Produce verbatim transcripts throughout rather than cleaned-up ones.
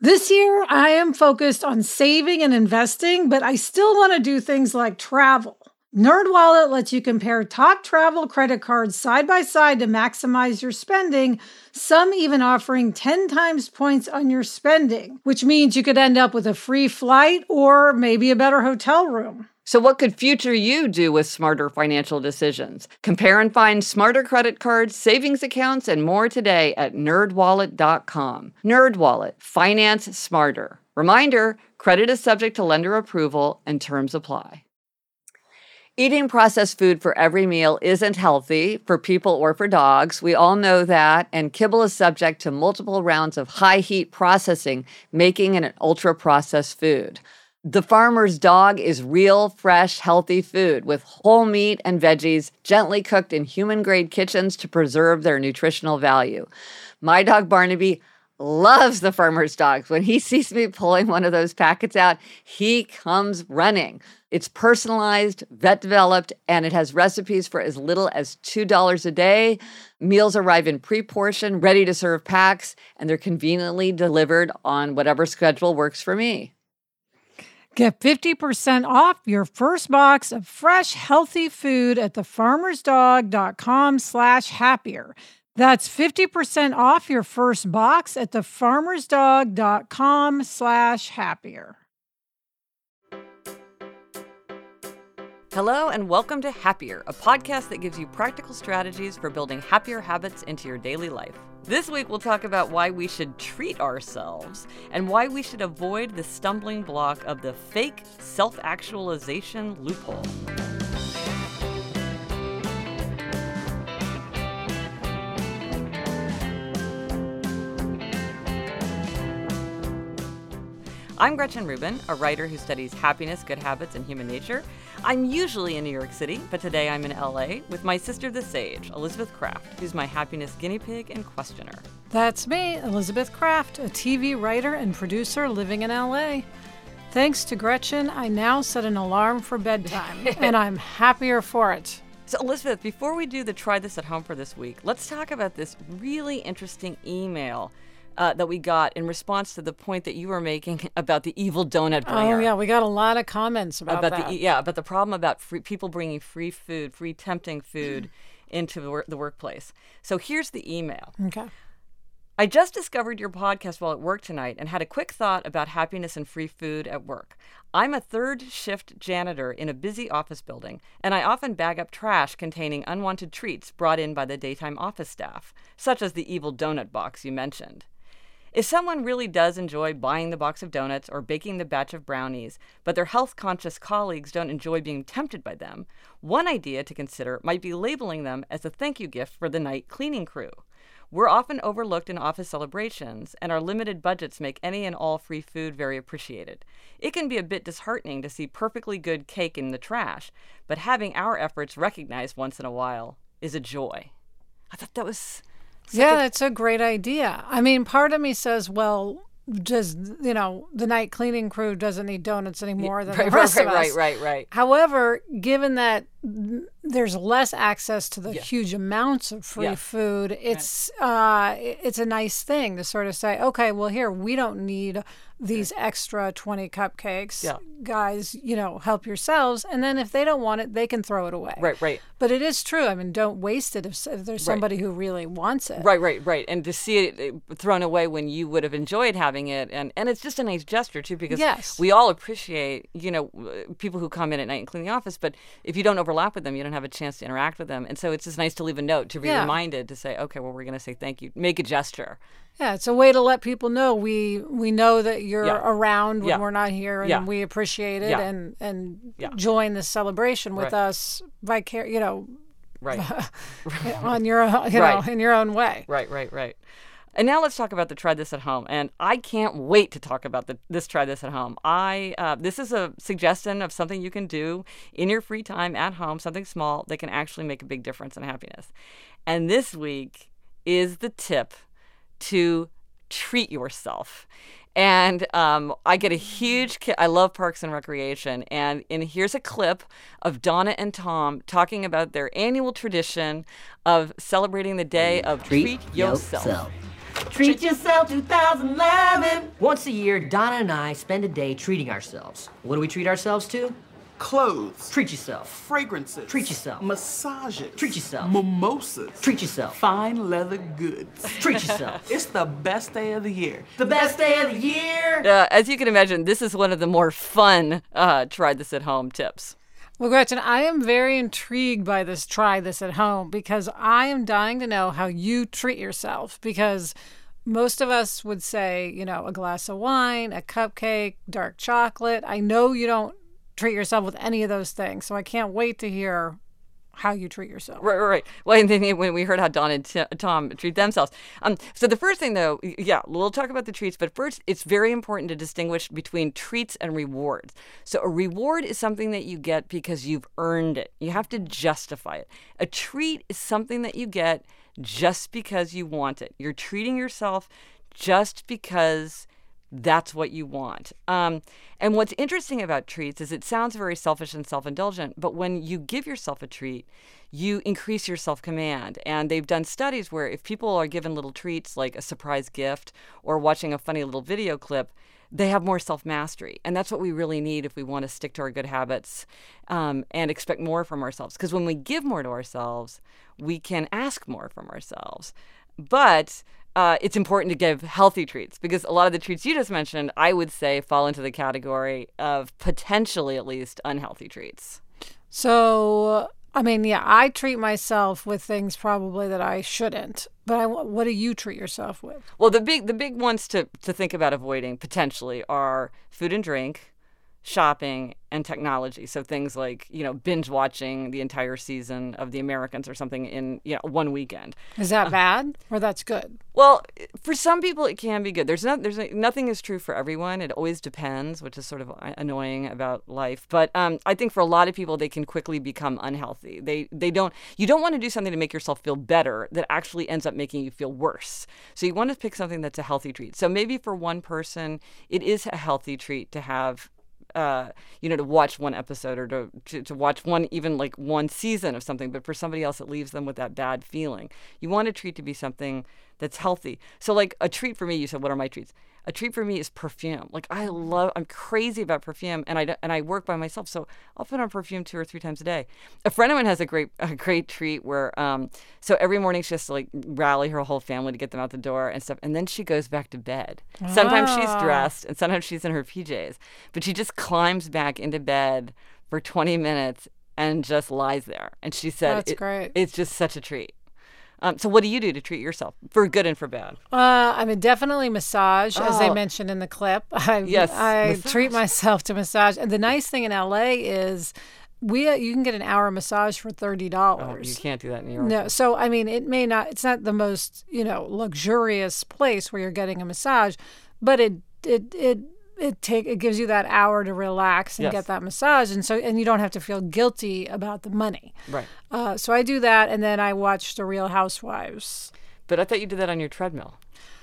This year, I am focused on saving and investing, but I still want to do things like travel. NerdWallet lets you compare top travel credit cards side by side to maximize your spending, some even offering ten times points on your spending, which means you could end up with a free flight or maybe a better hotel room. So what could future you do with smarter financial decisions? Compare and find smarter credit cards, savings accounts, and more today at nerd wallet dot com. NerdWallet, finance smarter. Reminder, credit is subject to lender approval and terms apply. Eating processed food for every meal isn't healthy for people or for dogs. We all know that, and kibble is subject to multiple rounds of high-heat processing, making it an ultra-processed food. The Farmer's Dog is real, fresh, healthy food with whole meat and veggies gently cooked in human-grade kitchens to preserve their nutritional value. My dog Barnaby loves the Farmer's Dogs. When he sees me pulling one of those packets out, he comes running. It's personalized, vet-developed, and it has recipes for as little as two dollars a day. Meals arrive in pre-portioned, ready-to-serve packs, and they're conveniently delivered on whatever schedule works for me. Get fifty percent off your first box of fresh, healthy food at thefarmersdog.com slash happier. That's fifty percent off your first box at thefarmersdog.com slash happier. Hello and welcome to Happier, a podcast that gives you practical strategies for building happier habits into your daily life. This week, we'll talk about why we should treat ourselves and why we should avoid the stumbling block of the fake self-actualization loophole. I'm Gretchen Rubin, a writer who studies happiness, good habits, and human nature. I'm usually in New York City, but today I'm in L A with my sister, the sage, Elizabeth Craft, who's my happiness guinea pig and questioner. That's me, Elizabeth Craft, a T V writer and producer living in L A. Thanks to Gretchen, I now set an alarm for bedtime, and I'm happier for it. So, Elizabeth, before we do the try this at home for this week, let's talk about this really interesting email Uh, that we got in response to the point that you were making about the evil donut bringer. Oh, yeah, we got a lot of comments about, about that. The, yeah, about the problem about free, people bringing free food, free tempting food into the, work, the workplace. So here's the email. Okay. I just discovered your podcast while at work tonight and had a quick thought about happiness and free food at work. I'm a third shift janitor in a busy office building, and I often bag up trash containing unwanted treats brought in by the daytime office staff, such as the evil donut box you mentioned. If someone really does enjoy buying the box of donuts or baking the batch of brownies, but their health-conscious colleagues don't enjoy being tempted by them, one idea to consider might be labeling them as a thank you gift for the night cleaning crew. We're often overlooked in office celebrations, and our limited budgets make any and all free food very appreciated. It can be a bit disheartening to see perfectly good cake in the trash, but having our efforts recognized once in a while is a joy. I thought that was... Yeah, that's a great idea. I mean, part of me says, well, just, you know, the night cleaning crew doesn't need donuts anymore than right, the rest right, of us. Right, right, right. However, given that there's less access to the yeah. huge amounts of free yeah. food, it's right. uh, it's a nice thing to sort of say, okay, well, here, we don't need these extra twenty cupcakes. Yeah. Guys, you know, help yourselves. And then if they don't want it, they can throw it away. Right, right. But it is true. I mean, don't waste it if, if there's somebody right. who really wants it. Right, right, right. And to see it thrown away when you would have enjoyed having it. And, and it's just a nice gesture, too, because yes. we all appreciate, you know, people who come in at night and clean the office. But if you don't overlap with them, you don't have a chance to interact with them. And so it's just nice to leave a note, to be yeah. reminded to say, okay, well, we're going to say thank you. Make a gesture. Yeah, it's a way to let people know we we know that you're yeah. around when yeah. we're not here, and yeah. we appreciate it, yeah. and and yeah. join this celebration with right. us, vicar- you know, right, on your you right. know in your own way. Right, right, right. And now let's talk about the try this at home. And I can't wait to talk about the, this try this at home. I uh, this is a suggestion of something you can do in your free time at home, something small that can actually make a big difference in happiness. And this week is the tip to treat yourself. And um, I get a huge kick. I love Parks and Recreation. And, and here's a clip of Donna and Tom talking about their annual tradition of celebrating the day of Treat, treat yourself. yourself. Treat Yourself two thousand eleven. Once a year, Donna and I spend a day treating ourselves. What do we treat ourselves to? Clothes. Treat yourself. Fragrances. Treat yourself. Massages. Treat yourself. Mimosas. Treat yourself. Fine leather goods. Treat yourself. It's the best day of the year. The best day of the year. Uh, as you can imagine, this is one of the more fun uh, try this at home tips. Well, Gretchen, I am very intrigued by this try this at home because I am dying to know how you treat yourself, because most of us would say, you know, a glass of wine, a cupcake, dark chocolate. I know you don't treat yourself with any of those things, so I can't wait to hear how you treat yourself. Right, right, right. Well, and then when we heard how Don and T- Tom treat themselves. Um, so the first thing, though, yeah, we'll talk about the treats, but first, it's very important to distinguish between treats and rewards. So a reward is something that you get because you've earned it. You have to justify it. A treat is something that you get just because you want it. You're treating yourself just because that's what you want. Um, and what's interesting about treats is it sounds very selfish and self-indulgent, but when you give yourself a treat, you increase your self-command. And they've done studies where if people are given little treats like a surprise gift or watching a funny little video clip, they have more self-mastery. And that's what we really need if we want to stick to our good habits um, and expect more from ourselves. Because when we give more to ourselves, we can ask more from ourselves. But Uh, it's important to give healthy treats, because a lot of the treats you just mentioned, I would say, fall into the category of potentially, at least, unhealthy treats. So, I mean, yeah, I treat myself with things probably that I shouldn't. But I, what do you treat yourself with? Well, the big the big ones to, to think about avoiding potentially are food and drink, shopping, and technology. So things like, you know, binge watching the entire season of The Americans or something in, you know, one weekend. Is that bad or that's good? Well, for some people it can be good. There's not there's nothing is true for everyone. It always depends, which is sort of annoying about life. But um, I think for a lot of people they can quickly become unhealthy. They they don't you don't want to do something to make yourself feel better that actually ends up making you feel worse. So you want to pick something that's a healthy treat. So maybe for one person it is a healthy treat to have Uh, you know, to watch one episode or to, to to watch one, even like one season of something, but for somebody else, it leaves them with that bad feeling. You want a treat to be something that's healthy. So like a treat for me, you said, what are my treats? A treat for me is perfume. Like I love, I'm crazy about perfume, and I don't- and I work by myself, so I'll put on perfume two or three times a day. A friend of mine has a great a great treat where, um, so every morning she has to like rally her whole family to get them out the door and stuff, and then she goes back to bed. Sometimes she's Ah. dressed, and sometimes she's in her P Js, but she just climbs back into bed for twenty minutes and just lies there. And she said, That's it- great. it's just such a treat. Um, so what do you do to treat yourself, for good and for bad? Uh, I mean, definitely massage, as I Oh. mentioned in the clip. I, Yes, I massage. treat myself to massage. And the nice thing in L A is we uh, you can get an hour massage for thirty dollars. Oh, you can't do that in New York. No, so I mean, it may not. It's not the most, you know, luxurious place where you're getting a massage, but it it it it take it gives you that hour to relax and Yes. get that massage, and so and you don't have to feel guilty about the money. Right. Uh, so I do that, and then I watch The Real Housewives. But I thought you did that on your treadmill.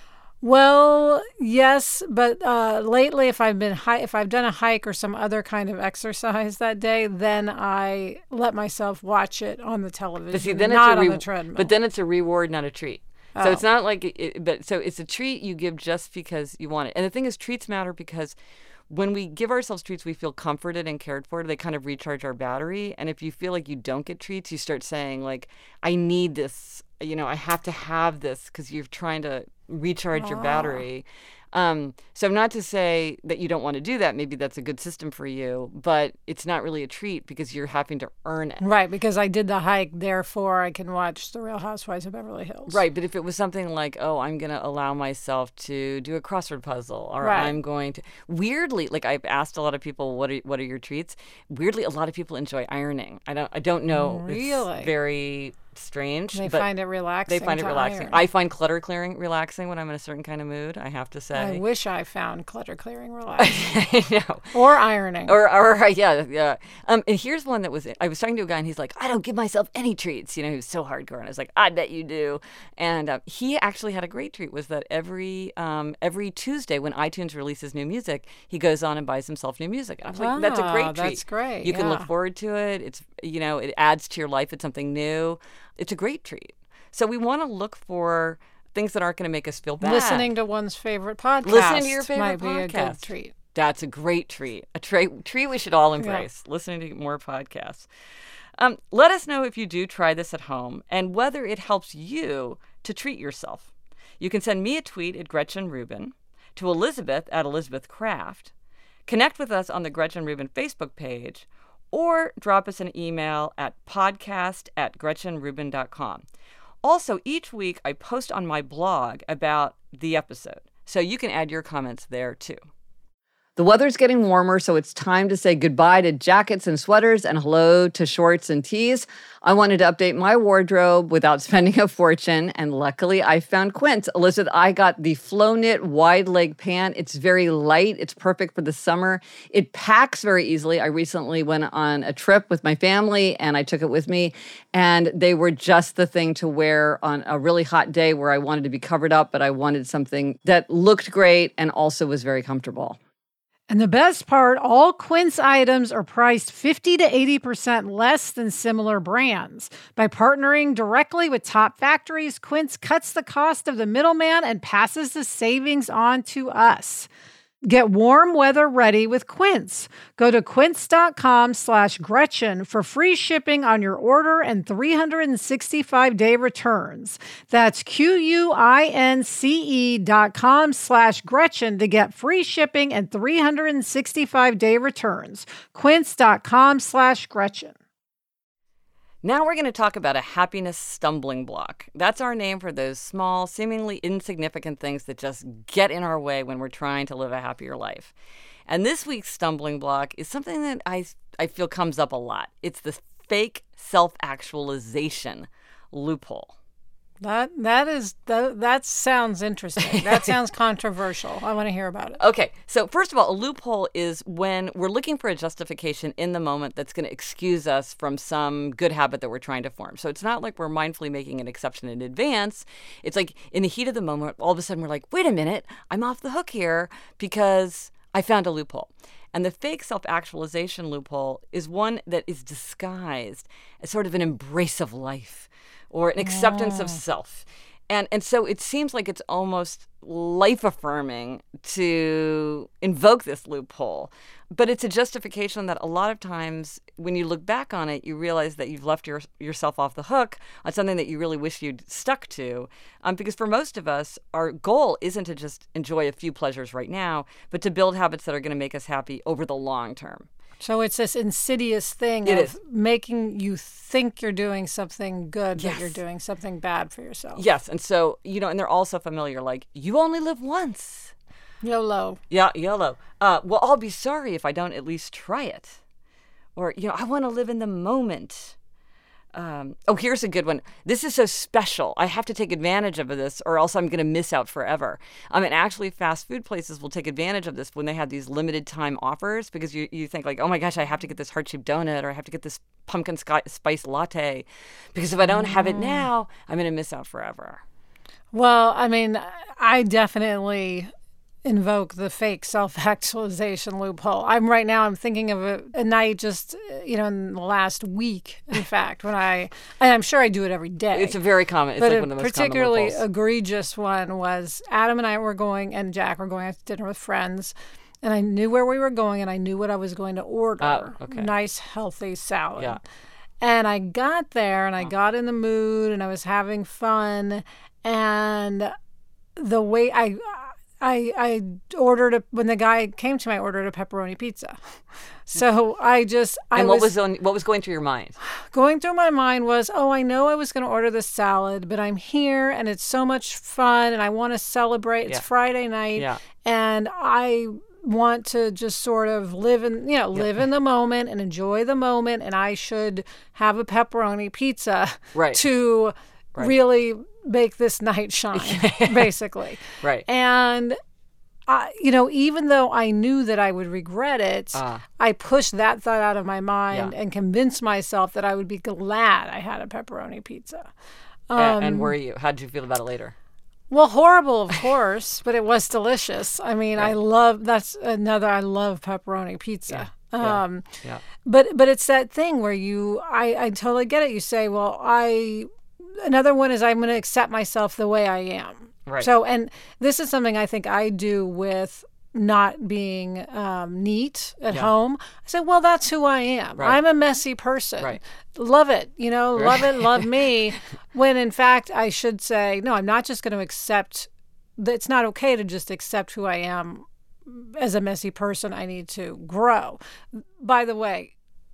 Well, yes, but uh, lately, if I've been hi- if I've done a hike or some other kind of exercise that day, then I let myself watch it on the television, But see, then not it's a on re- the treadmill. But then it's a reward, not a treat. So Oh. it's not like, it, but so it's a treat you give just because you want it. And the thing is, treats matter because when we give ourselves treats, we feel comforted and cared for. They kind of recharge our battery. And if you feel like you don't get treats, you start saying like, I need this, you know, I have to have this, because you're trying to recharge your battery. Um, so not to say that you don't want to do that. Maybe that's a good system for you, but it's not really a treat because you're having to earn it. Right, because I did the hike, therefore I can watch The Real Housewives of Beverly Hills. Right, but if it was something like, oh, I'm going to allow myself to do a crossword puzzle, or Right. I'm going to, weirdly, like I've asked a lot of people, what are what are your treats? Weirdly, a lot of people enjoy ironing. I don't I don't know. Really? It's very strange. They but find it relaxing. they find it to relaxing. iron. I find clutter clearing relaxing when I'm in a certain kind of mood, I have to say. I wish I found clutter clearing relaxing. I know. Or ironing. Or, or yeah, yeah. Um, and here's one that was, I was talking to a guy and he's like, I don't give myself any treats. You know, he was so hardcore. And I was like, I bet you do. And uh, he actually had a great treat, was that every um, every Tuesday when iTunes releases new music, he goes on and buys himself new music. And I was like, that's a Ah, great treat. that's great, You can look yeah. forward to it. It's, you know, it adds to your life. It's something new. It's a great treat. So we want to look for things that aren't going to make us feel bad. Listening to one's favorite podcast. Listening to your favorite might podcast. be a good treat. That's a great treat. A tra- treat we should all embrace. Yeah. Listening to more podcasts. Um, let us know if you do try this at home and whether it helps you to treat yourself. You can send me a tweet at Gretchen Rubin, to Elizabeth at Elizabeth Kraft, connect with us on the Gretchen Rubin Facebook page, or drop us an email at podcast at gretchen rubin dot com. Also, each week I post on my blog about the episode, so you can add your comments there too. The weather's getting warmer, so it's time to say goodbye to jackets and sweaters and hello to shorts and tees. I wanted to update my wardrobe without spending a fortune, and luckily I found Quince. Elizabeth, I got the Flow Knit wide leg pant. It's very light. It's perfect for the summer. It packs very easily. I recently went on a trip with my family, and I took it with me, and they were just the thing to wear on a really hot day where I wanted to be covered up, but I wanted something that looked great and also was very comfortable. And the best part, all Quince items are priced fifty to eighty percent less than similar brands. By partnering directly with top factories, Quince cuts the cost of the middleman and passes the savings on to us. Get warm weather ready with Quince. Go to quince.com slash Gretchen for free shipping on your order and three hundred sixty-five day returns. That's Q-U-I-N-C-E dot com slash Gretchen to get free shipping and three hundred sixty-five day returns. Quince.com slash Gretchen. Now we're going to talk about a happiness stumbling block. That's our name for those small, seemingly insignificant things that just get in our way when we're trying to live a happier life. And this week's stumbling block is something that I, I feel comes up a lot. It's the fake self-actualization loophole. That that is that, that sounds interesting. That sounds controversial. I want to hear about it. Okay, so first of all, a loophole is when we're looking for a justification in the moment that's going to excuse us from some good habit that we're trying to form. So it's not like we're mindfully making an exception in advance. It's like in the heat of the moment, all of a sudden we're like, wait a minute, I'm off the hook here because I found a loophole. And the fake self-actualization loophole is one that is disguised as sort of an embrace of life, or an acceptance of self. And and so it seems like it's almost life-affirming to invoke this loophole. But it's a justification that a lot of times when you look back on it, you realize that you've left your, yourself off the hook on something that you really wish you'd stuck to. Um, because for most of us, our goal isn't to just enjoy a few pleasures right now, but to build habits that are going to make us happy over the long term. So it's this insidious thing it of is. making you think you're doing something good, Yes. but you're doing something bad for yourself. Yes. And so, you know, and they're also familiar, like, you only live once. YOLO. Yeah, YOLO. Uh, well, I'll be sorry if I don't at least try it. Or, you know, I want to live in the moment. Um, oh, here's a good one. This is so special. I have to take advantage of this or else I'm going to miss out forever. Um, and actually, fast food places will take advantage of this when they have these limited time offers because you, you think like, oh my gosh, I have to get this heart-shaped donut or I have to get this pumpkin sky, spice latte because if I don't have it now, I'm going to miss out forever. Well, I mean, I definitely invoke the fake self-actualization loophole. I'm right now, I'm thinking of a, a night just, you know, in the last week, in fact, when I, and I'm sure I do it every day. It's a very common, it's but like a one of the most particularly common loopholes. egregious one was Adam and I were going, and Jack were going out to dinner with friends, and I knew where we were going, and I knew what I was going to order. Oh, okay. Nice, healthy salad. Yeah. And I got there, and I got in the mood, and I was having fun, and the way I... I I ordered a, when the guy came to me, I ordered a pepperoni pizza. So I just I and what was, was on, what was going through your mind? going through my mind was, oh, I know I was going to order this salad, but I'm here and it's so much fun and I want to celebrate. It's Yeah. Friday night, Yeah. and I want to just sort of live in you know live in the moment and enjoy the moment, and I should have a pepperoni pizza Right. to Right. really make this night shine, basically. Right. And, I, you know, even though I knew that I would regret it, Ah. I pushed that thought out of my mind Yeah. and convinced myself that I would be glad I had a pepperoni pizza. A- Um, and were you? How did you feel about it later? Well, horrible, of course, but it was delicious. I mean, I love, that's another, I love pepperoni pizza. Yeah. Um, Yeah. But but it's that thing where you, I, I totally get it. You say, well, I, another one is I'm going to accept myself the way I am. Right. So, and this is something I think I do with not being um, neat at Yeah. home. I say, well, that's who I am. Right. I'm a messy person. Right. Love it. You know, Right. love it, love me. When in fact, I should say, no, I'm not just going to accept, that it's not okay to just accept who I am as a messy person. I need to grow. By the way,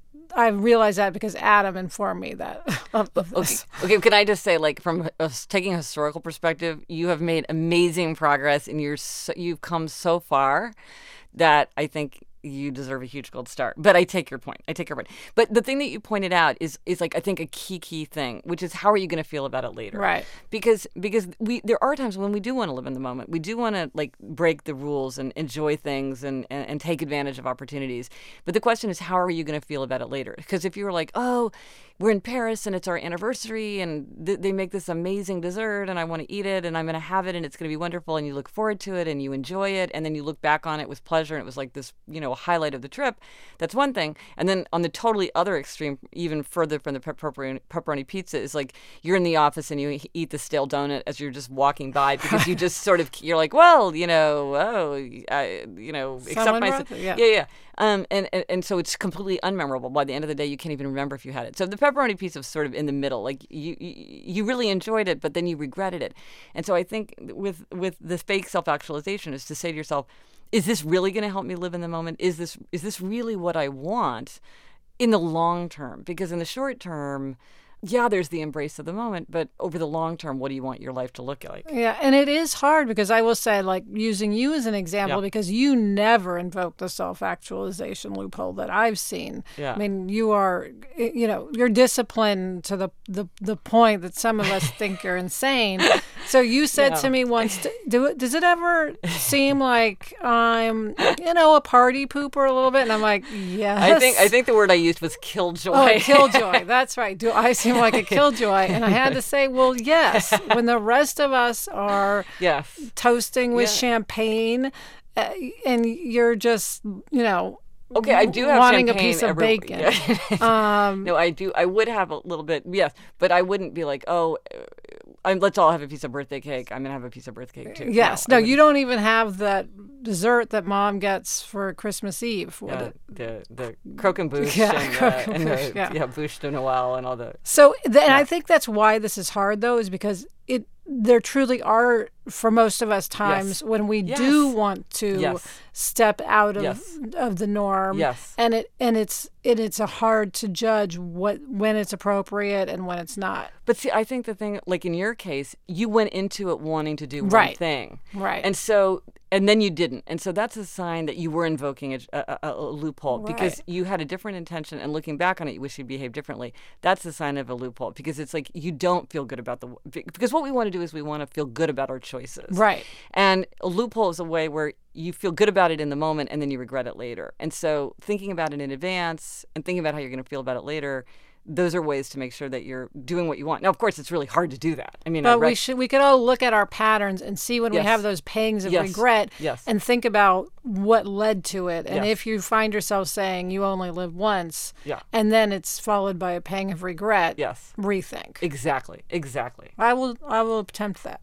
I realized that because Adam informed me that of, of Okay. this. Okay. Can I just say, like, from a, taking a historical perspective, you have made amazing progress, and you're so, you've come so far that I think you deserve a huge gold star. But I take your point. I take your point. But the thing that you pointed out is is like I think a key key thing, which is how are you going to feel about it later? Right. Because because we there are times when we do want to live in the moment. We do want to like break the rules and enjoy things and, and, and take advantage of opportunities. But the question is, how are you going to feel about it later? Because if you were like, oh, we're in Paris and it's our anniversary and th- they make this amazing dessert and I want to eat it and I'm going to have it and it's going to be wonderful and you look forward to it and you enjoy it and then you look back on it with pleasure and it was like this, you know, highlight of the trip. That's one thing. And then on the totally other extreme, even further from the pepperoni, pepperoni pizza, is like you're in the office and you eat the stale donut as you're just walking by because you just sort of, you're like, well, you know, oh, I, you know, accept Someone my, wrote it, yeah. yeah, yeah. Um, and, and, and so it's completely unmemorable. By the end of the day, you can't even remember if you had it. So the pepperoni pizza is sort of in the middle. Like you, you, you really enjoyed it, but then you regretted it. And so I think with with the fake self-actualization is to say to yourself, is this really going to help me live in the moment? Is this is this really what I want in the long term? Because in the short term, yeah, there's the embrace of the moment, but over the long term, what do you want your life to look like? Yeah, and it is hard because I will say, like, using you as an example, Yeah. because you never invoke the self-actualization loophole that I've seen. Yeah. I mean, you are, you know, you're disciplined to the the, the point that some of us think you're insane. So you said Yeah. to me once, do it, does it ever seem like I'm, you know, a party pooper a little bit? And I'm like, yes. I think I think the word I used was killjoy. Oh, killjoy. That's right. Do I seem like a killjoy? And I had to say, well, yes. When the rest of us are Yes. toasting with Yeah. champagne, uh, and you're just, you know, Okay, I do have wanting champagne a piece of every- bacon. Yeah. Um, No, I do. I would have a little bit, yes, but I wouldn't be like, oh, uh, I'm, let's all have a piece of birthday cake. I'm gonna have a piece of birthday cake too. yes. I No, wouldn't. you don't even have that dessert that mom gets for Christmas Eve. What Yeah, it- the the croquembouche Yeah, and, uh, and the croquembouche, yeah. yeah. bouche de Noël and all the So, th- and I think that's why this is hard, though, is because it there truly are, for most of us, times Yes. when we Yes. do want to Yes. step out of Yes. of the norm. Yes. And it and it's and it's a hard to judge what when it's appropriate and when it's not. But see, I think the thing, like in your case, you went into it wanting to do one Right. thing, Right. and so, and then you didn't, and so that's a sign that you were invoking a, a, a, a loophole because Right. you had a different intention, and looking back on it, you wish you'd behaved differently. That's a sign of a loophole because it's like you don't feel good about the because what we want to do is we want to feel good about our choices, Right. And a loophole is a way where you feel good about it in the moment and then you regret it later. And so, thinking about it in advance and thinking about how you're going to feel about it later. Those are ways to make sure that you're doing what you want. Now, of course, it's really hard to do that. I mean, I But we rec- should we could all look at our patterns and see when Yes. we have those pangs of Yes. regret Yes. and think about what led to it. And Yes. if you find yourself saying you only live once, Yeah. and then it's followed by a pang of regret, Yes. rethink. Exactly. Exactly. I will I will attempt that.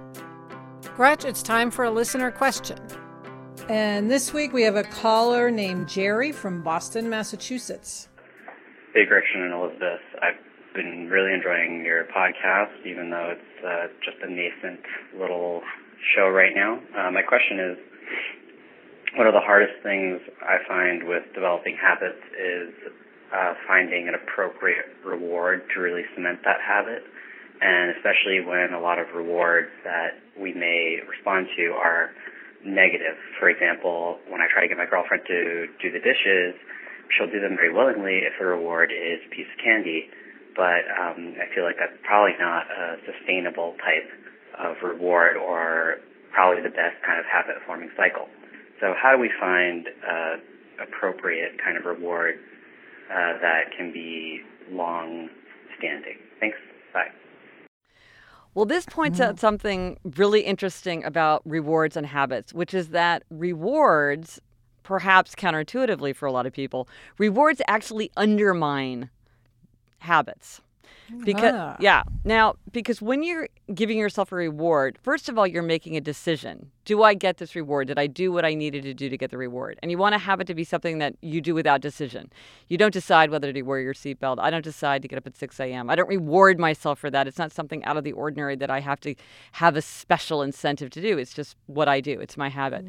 Gretch, it's time for a listener question. And this week we have a caller named Jerry from Boston, Massachusetts. Hey, Gretchen and Elizabeth. I've been really enjoying your podcast, even though it's uh, just a nascent little show right now. Uh, my question is, one of the hardest things I find with developing habits is uh, finding an appropriate reward to really cement that habit, and especially when a lot of rewards that we may respond to are negative. For example, when I try to get my girlfriend to do the dishes, she'll do them very willingly if the reward is a piece of candy, but um, I feel like that's probably not a sustainable type of reward or probably the best kind of habit-forming cycle. So how do we find uh, appropriate kind of reward uh, that can be long-standing? Thanks. Bye. Well, this points out something really interesting about rewards and habits, which is that rewards, perhaps counterintuitively for a lot of people, rewards actually undermine habits. Because Ah. yeah. Now, because when you're giving yourself a reward, first of all, you're making a decision. Do I get this reward? Did I do what I needed to do to get the reward? And you want to have it to be something that you do without decision. You don't decide whether to wear your seatbelt. I don't decide to get up at six a.m. I don't reward myself for that. It's not something out of the ordinary that I have to have a special incentive to do. It's just what I do. It's my habit.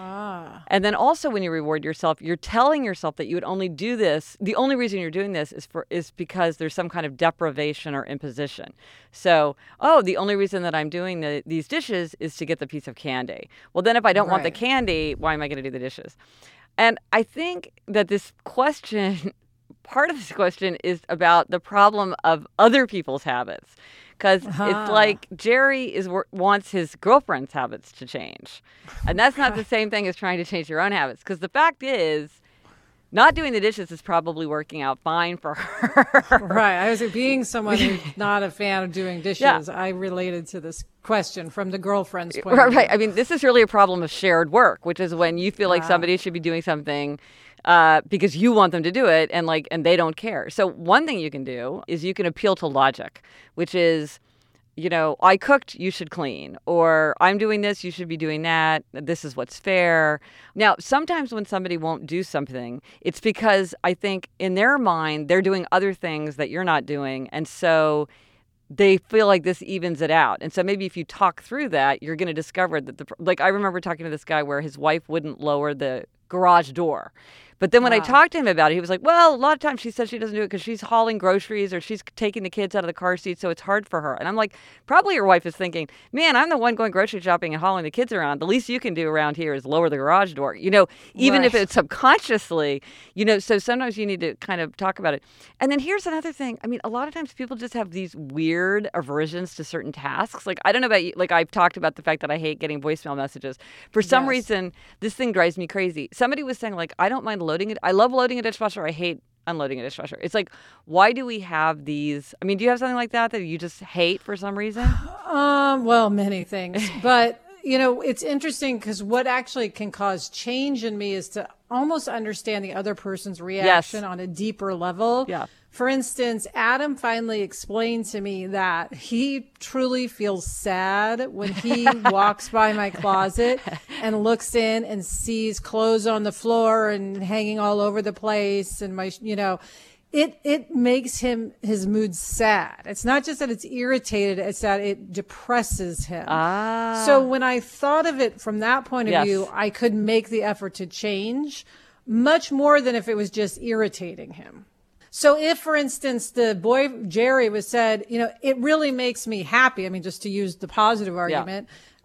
Ah. And then also when you reward yourself, you're telling yourself that you would only do this. The only reason you're doing this is for is because there's some kind of deprivation or imposition. So, oh, the only reason that I'm doing the, these dishes is to get the piece of candy. Well, then if I don't want the Right. candy, why am I going to do the dishes? And I think that this question, part of this question is about the problem of other people's habits. Because Uh-huh. it's like Jerry is wants his girlfriend's habits to change. And that's not the same thing as trying to change your own habits. Because the fact is, not doing the dishes is probably working out fine for her. Right. I was being someone who's not a fan of doing dishes. Yeah. I related to this question from the girlfriend's point Right, of view. right. I mean, this is really a problem of shared work, which is when you feel like Wow. somebody should be doing something uh, because you want them to do it, and like, and they don't care. So one thing you can do is you can appeal to logic, which is, you know, I cooked, you should clean, or I'm doing this, you should be doing that. This is what's fair. Now, sometimes when somebody won't do something, it's because I think in their mind they're doing other things that you're not doing, and so they feel like this evens it out. And so maybe if you talk through that, you're going to discover that the like I remember talking to this guy where his wife wouldn't lower the garage door. But then when I Wow. talked to him about it, he was like, well, a lot of times she says she doesn't do it because she's hauling groceries or she's taking the kids out of the car seat, so it's hard for her. And I'm like, probably your wife is thinking, man, I'm the one going grocery shopping and hauling the kids around. The least you can do around here is lower the garage door. You know, even if Right. it's subconsciously, you know, so sometimes you need to kind of talk about it. And then here's another thing. I mean, a lot of times people just have these weird aversions to certain tasks. Like, I don't know about you. Like, I've talked about the fact that I hate getting voicemail messages. For some Yes. reason, this thing drives me crazy. Somebody was saying, like, I don't mind loading it. I love loading a dishwasher. I hate unloading a dishwasher. It's like, why do we have these? I mean, do you have something like that that you just hate for some reason? Um, well, many things, but you know, it's interesting because what actually can cause change in me is to almost understand the other person's reaction on a deeper level. Yeah. For instance, Adam finally explained to me that he truly feels sad when he walks by my closet and looks in and sees clothes on the floor and hanging all over the place. And my, you know, it, it makes him, his mood sad. It's not just that it's irritated, it's that it depresses him. Ah. So when I thought of it from that point of Yes. view, I could make the effort to change much more than if it was just irritating him. So if, for instance, the boy, Jerry, was said, you know, it really makes me happy. I mean, just to use the positive argument,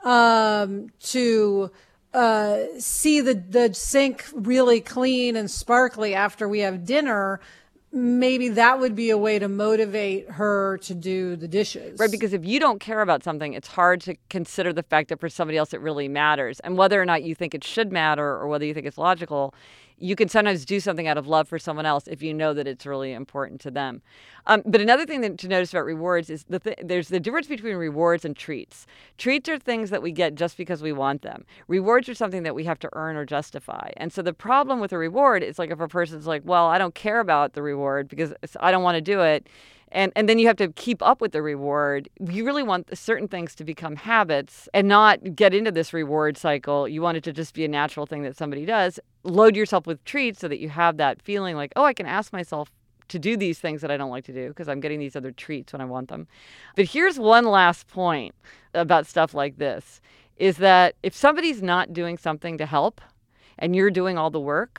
um, to, uh, see the, the sink really clean and sparkly after we have dinner, maybe that would be a way to motivate her to do the dishes. Right, because if you don't care about something, it's hard to consider the fact that for somebody else it really matters. And whether or not you think it should matter or whether you think it's logical, you can sometimes do something out of love for someone else if you know that it's really important to them. Um, but another thing that, to notice about rewards is the th- there's the difference between rewards and treats. Treats are things that we get just because we want them. Rewards are something that we have to earn or justify. And so the problem with a reward is like if a person's like, well, I don't care about the reward because it's, I don't want to do it. And and then you have to keep up with the reward. You really want certain things to become habits and not get into this reward cycle. You want it to just be a natural thing that somebody does. Load yourself with treats so that you have that feeling like, oh, I can ask myself to do these things that I don't like to do because I'm getting these other treats when I want them. But here's one last point about stuff like this, is that if somebody's not doing something to help and you're doing all the work,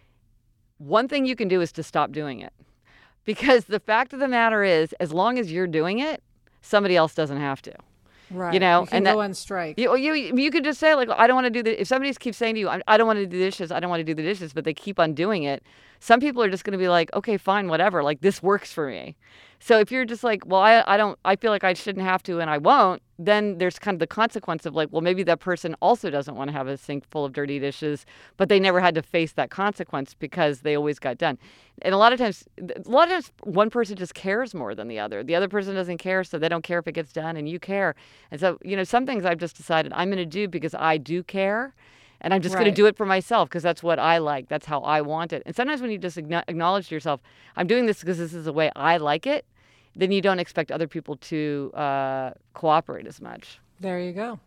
one thing you can do is to stop doing it. Because the fact of the matter is, as long as you're doing it, somebody else doesn't have to. right. you know, you can and go that- on strike. You, you you could just say, like, I don't want to do the, if somebody keeps saying to you, I, I don't want to do the dishes, I don't want to do the dishes, but they keep on doing it, some people are just going to be like, okay, fine, whatever, like, this works for me. So if you're just like, well, I, I don't, I feel like I shouldn't have to and I won't, then there's kind of the consequence of like, well, maybe that person also doesn't want to have a sink full of dirty dishes, but they never had to face that consequence because they always got done. And a lot of times, a lot of times one person just cares more than the other. The other person doesn't care, so they don't care if it gets done and you care. And so, you know, some things I've just decided I'm going to do because I do care. And I'm just going Right. to do it for myself because that's what I like. That's how I want it. And sometimes when you just acknow- acknowledge to yourself, I'm doing this because this is the way I like it, then you don't expect other people to uh, cooperate as much. There you go.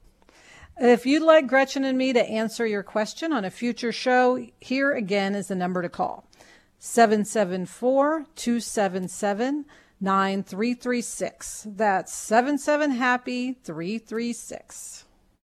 If you'd like Gretchen and me to answer your question on a future show, here again is the number to call. seven seven four, two seven seven, nine three three six. That's seven seven happy three three six.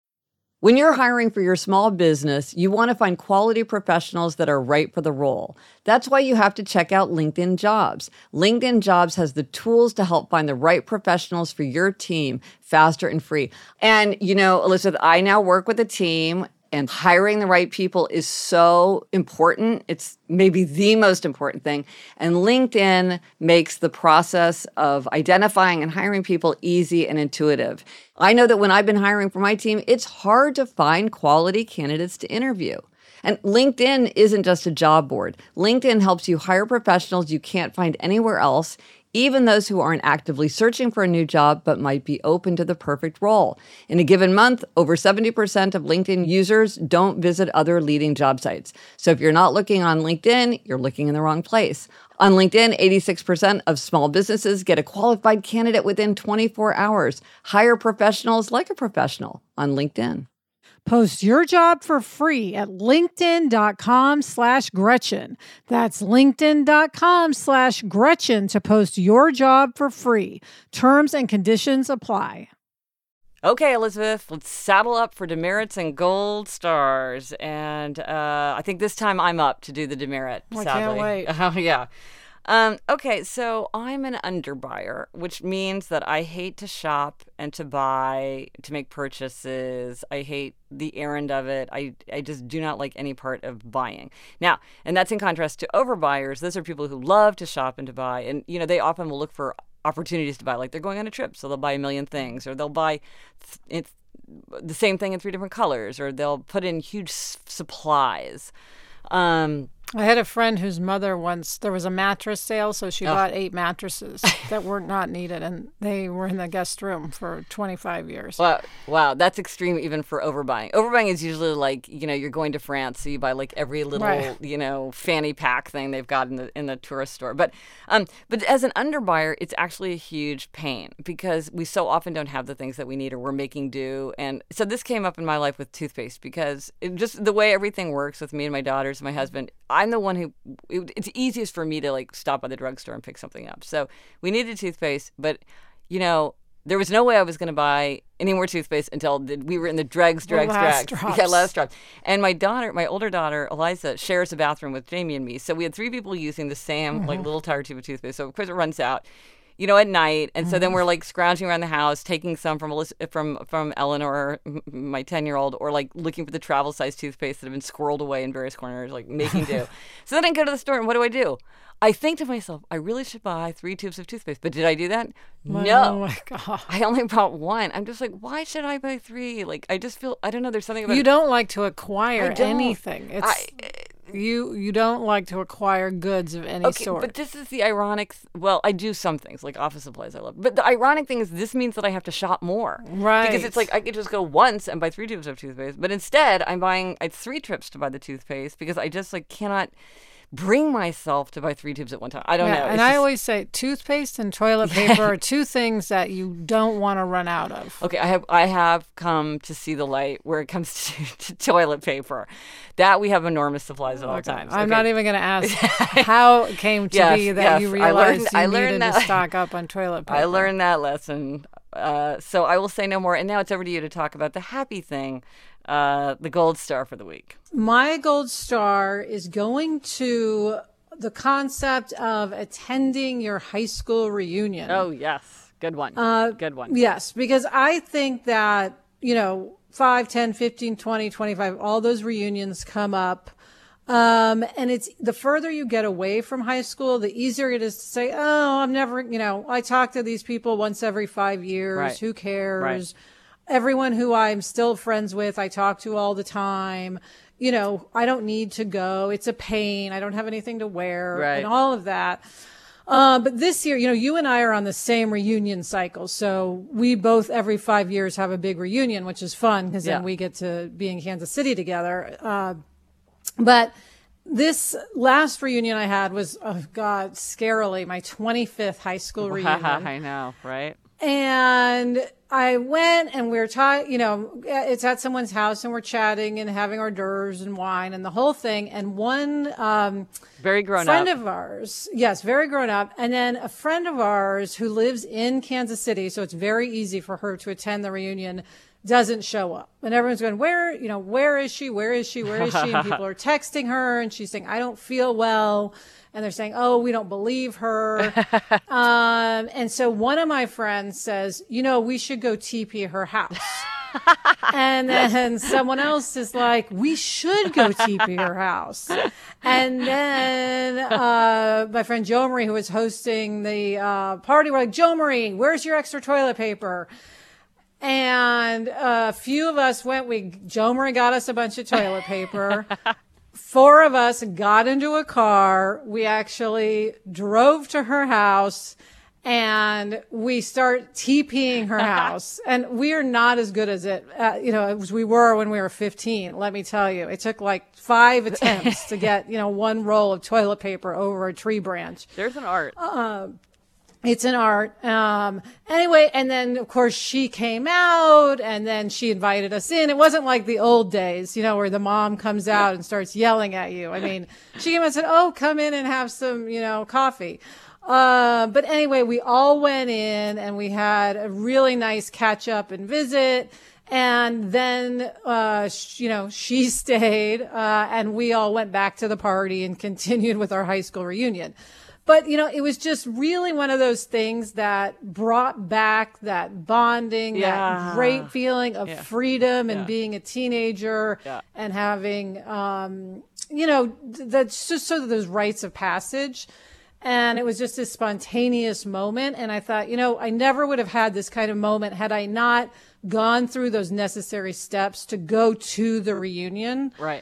When you're hiring for your small business, you want to find quality professionals that are right for the role. That's why you have to check out LinkedIn Jobs. LinkedIn Jobs has the tools to help find the right professionals for your team faster and free. And, you know, Elizabeth, I now work with a team, and hiring the right people is so important. It's maybe the most important thing. And LinkedIn makes the process of identifying and hiring people easy and intuitive. I know that when I've been hiring for my team, it's hard to find quality candidates to interview. And LinkedIn isn't just a job board. LinkedIn helps you hire professionals you can't find anywhere else, even those who aren't actively searching for a new job but might be open to the perfect role. In a given month, over seventy percent of LinkedIn users don't visit other leading job sites. So if you're not looking on LinkedIn, you're looking in the wrong place. On LinkedIn, eighty-six percent of small businesses get a qualified candidate within twenty-four hours. Hire professionals like a professional on LinkedIn. Post your job for free at linkedin.com slash Gretchen. That's linkedin.com slash Gretchen to post your job for free. Terms and conditions apply. Okay, Elizabeth, let's saddle up for demerits and gold stars. And uh, I think this time I'm up to do the demerit, I sadly. can't wait. Oh, yeah. Um, okay, so I'm an underbuyer, which means that I hate to shop and to buy, to make purchases. I hate the errand of it. I, I just do not like any part of buying. Now, and that's in contrast to overbuyers. Those are people who love to shop and to buy. And, you know, they often will look for opportunities to buy, like they're going on a trip, so they'll buy a million things, or they'll buy th- it's the same thing in three different colors, or they'll put in huge s- supplies. Um, I had a friend whose mother once, there was a mattress sale, so she Oh. bought eight mattresses that were not needed, and they were in the guest room for twenty-five years. Wow, wow, that's extreme even for overbuying. Overbuying is usually like, you know, you're going to France, so you buy like every little, Right. you know, fanny pack thing they've got in the in the tourist store. But um, but as an underbuyer, it's actually a huge pain because we so often don't have the things that we need, or we're making do. And so this came up in my life with toothpaste because it just the way everything works with me and my daughters and my husband, I'm the one who, it, it's easiest for me to like stop by the drugstore and pick something up. So we needed toothpaste, but you know, there was no way I was going to buy any more toothpaste until the, we were in the dregs, dregs, last dregs. drops. Yeah, last drop. And my daughter, my older daughter, Eliza, shares a bathroom with Jamie and me. So we had three people using the same Mm-hmm. like little tire tube of toothpaste. So of course it runs out, you know, at night. And so then we're like scrounging around the house, taking some from Eliz- from from Eleanor, m- my ten-year-old, or like looking for the travel size toothpaste that have been squirreled away in various corners, like making do. So then I go to the store, and what do I do? I think to myself, I really should buy three tubes of toothpaste. But did I do that? Oh No. my God. I only bought one. I'm just like, why should I buy three? Like, I just feel, I don't know, there's something about You it. don't like to acquire I don't. anything. It's I, you you don't like to acquire goods of any okay, sort. but this is the ironic, th- well, I do some things, like office supplies I love. But the ironic thing is this means that I have to shop more. Right. Because it's like, I could just go once and buy three tubes of toothpaste. But instead, I'm buying I had three trips to buy the toothpaste because I just, like, cannot bring myself to buy three tubes at one time. I don't yeah, know. and It's I just- always say toothpaste and toilet paper are two things that you don't want to run out of. Okay, I have I have come to see the light where it comes to, to toilet paper. That we have enormous supplies at all Okay. times. I'm Okay. not even going to ask how it came to Yes, be that yes, you I realized learned- you I learned needed that- to stock up on toilet paper. I learned that lesson. Uh, so I will say no more. And now it's over to you to talk about the happy thing, uh, the gold star for the week. My gold star is going to the concept of attending your high school reunion. Oh, yes. Good one. Uh, Good one. Yes, because I think that, you know, five, ten, fifteen, twenty, twenty-five, all those reunions come up. Um, and it's the further you get away from high school, the easier it is to say, oh, I'm never, you know, I talk to these people once every five years. Right. Who cares? Right. Everyone who I'm still friends with, I talk to all the time. You know, I don't need to go. It's a pain. I don't have anything to wear Right. and all of that. Uh, but this year, you know, you and I are on the same reunion cycle. So we both every five years have a big reunion, which is fun because Yeah. then we get to be in Kansas City together. Uh, but This last reunion I had was, oh God, scarily, my twenty-fifth high school reunion. I know, right? And I went and we were talking, you know, it's at someone's house and we're chatting and having hors d'oeuvres and wine and the whole thing. And one um, very grown friend up. of ours, yes, very grown up. And then a friend of ours who lives in Kansas City, so it's very easy for her to attend the reunion, doesn't show up. And everyone's going, where, you know, where is she? Where is she? Where is she? And people are texting her and she's saying, I don't feel well. And they're saying, oh, we don't believe her. um, and so one of my friends says, you know, we should go T P her house. And then someone else is like, we should go T P her house. And then uh, my friend Jo Marie, who was hosting the uh, party, were like, Jo Marie, where's your extra toilet paper? And a few of us went, we, Jo Marie got us a bunch of toilet paper. Four of us got into a car. We actually drove to her house and we start TPing her house. And we are not as good as it, uh, you know, as we were when we were fifteen. Let me tell you, it took like five attempts to get, you know, one roll of toilet paper over a tree branch. There's an art. Uh, It's an art. Um, anyway, and then of course she came out and then she invited us in. It wasn't like the old days, you know, where the mom comes out and starts yelling at you. I mean, she came out and said, oh, come in and have some, you know, coffee. Uh, but anyway, we all went in and we had a really nice catch up and visit. And then, uh, sh- you know, she stayed, uh, and we all went back to the party and continued with our high school reunion. But, you know, it was just really one of those things that brought back that bonding, Yeah. that great feeling of Yeah. freedom and Yeah. being a teenager Yeah. and having, um, you know, th- that's just sort of those rites of passage. And it was just this spontaneous moment. And I thought, you know, I never would have had this kind of moment had I not gone through those necessary steps to go to the reunion. Right.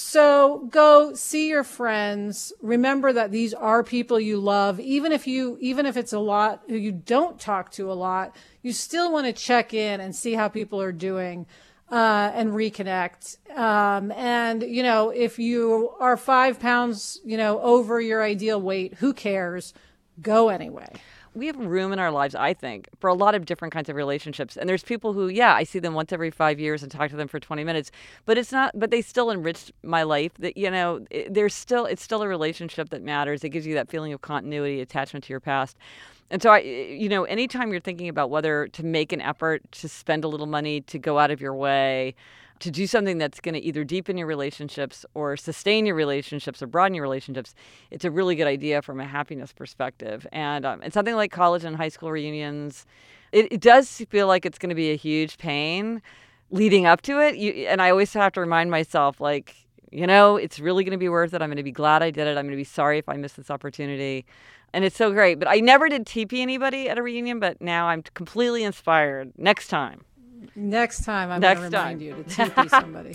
So go see your friends. Remember that these are people you love. Even if you, even if it's a lot who you don't talk to a lot, you still want to check in and see how people are doing, uh, and reconnect. Um, and, you know, if you are five pounds, you know, over your ideal weight, who cares? Go anyway. We have room in our lives, I think, for a lot of different kinds of relationships. And there's people who, yeah, I see them once every five years and talk to them for twenty minutes, but it's not, but they still enrich my life. That, you know, it, there's still, it's still a relationship that matters. It gives you that feeling of continuity, attachment to your past. And so, I, you know, anytime you're thinking about whether to make an effort to spend a little money, to go out of your way, to do something that's going to either deepen your relationships or sustain your relationships or broaden your relationships, it's a really good idea from a happiness perspective. And um, and something like college and high school reunions, it, it does feel like it's going to be a huge pain leading up to it. You, and I always have to remind myself, like, you know, it's really going to be worth it. I'm going to be glad I did it. I'm going to be sorry if I missed this opportunity. And it's so great. But I never did T P anybody at a reunion, but now I'm completely inspired. Next time. Next time I'm Next going to remind time. you to T P somebody.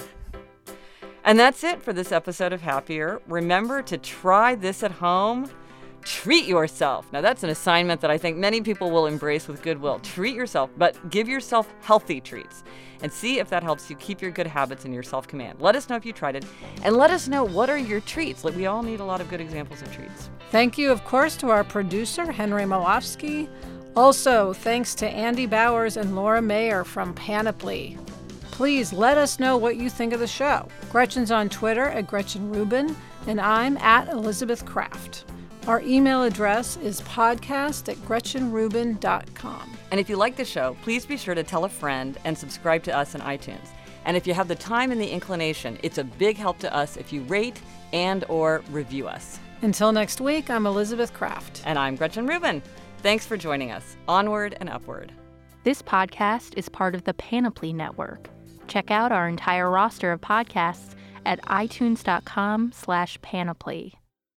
And that's it for this episode of Happier. Remember to try this at home. Treat yourself. Now, that's an assignment that I think many people will embrace with goodwill. Treat yourself, but give yourself healthy treats. And see if that helps you keep your good habits and your self-command. Let us know if you tried it. And let us know, what are your treats? Like, we all need a lot of good examples of treats. Thank you, of course, to our producer, Henry Malofsky. Also, thanks to Andy Bowers and Laura Mayer from Panoply. Please let us know what you think of the show. Gretchen's on Twitter at Gretchen Rubin, and I'm at Elizabeth Kraft. Our email address is podcast at gretchen rubin dot com. And if you like the show, please be sure to tell a friend and subscribe to us on iTunes. And if you have the time and the inclination, it's a big help to us if you rate and or review us. Until next week, I'm Elizabeth Kraft. And I'm Gretchen Rubin. Thanks for joining us. Onward and upward. This podcast is part of the Panoply Network. Check out our entire roster of podcasts at itunes.com slash panoply.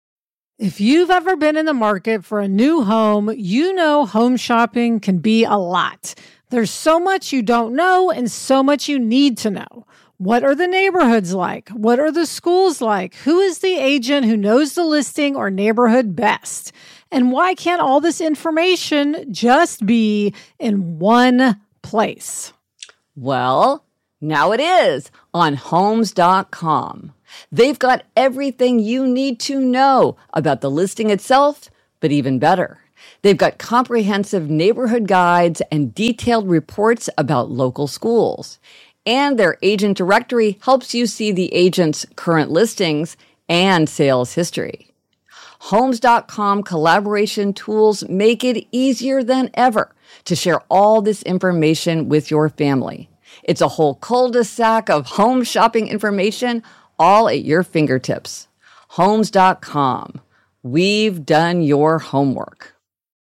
If you've ever been in the market for a new home, you know home shopping can be a lot. There's so much you don't know and so much you need to know. What are the neighborhoods like? What are the schools like? Who is the agent who knows the listing or neighborhood best? And why can't all this information just be in one place? Well, now it is on homes dot com. They've got everything you need to know about the listing itself, but even better, they've got comprehensive neighborhood guides and detailed reports about local schools. And their agent directory helps you see the agent's current listings and sales history. Homes dot com collaboration tools make it easier than ever to share all this information with your family. It's a whole cul-de-sac of home shopping information all at your fingertips. Homes dot com. We've done your homework.